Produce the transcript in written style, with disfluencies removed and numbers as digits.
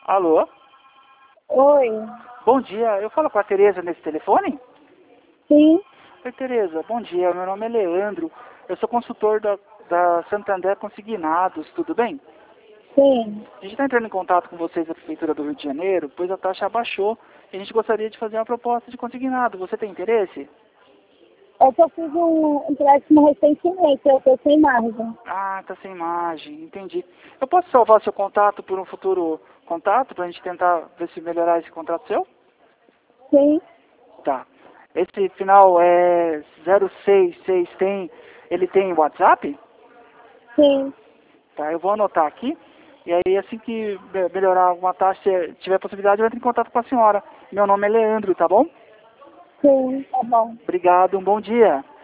Alô? Oi. Bom dia, eu falo com a Tereza nesse telefone? Sim, Oi, Tereza, bom dia, meu nome é Leandro, eu sou consultor da Santander Consignados, tudo bem? sim. A gente está entrando em contato com vocês da Prefeitura do Rio de Janeiro, pois a taxa abaixou e a gente gostaria de fazer uma proposta de consignado, você tem interesse? É que eu fiz um empréstimo recentemente, eu tô sem margem. Ah, tá sem imagem, entendi. Eu posso salvar seu contato por um futuro contato, para a gente tentar ver se melhorar esse contrato seu? Sim, Tá. Esse final é 066 ele tem WhatsApp? sim, Tá, eu vou anotar aqui. E aí, assim que melhorar alguma taxa, se tiver possibilidade, eu entro em contato com a senhora. Meu nome é Leandro, tá bom? sim, tá bom. Obrigado, um bom dia.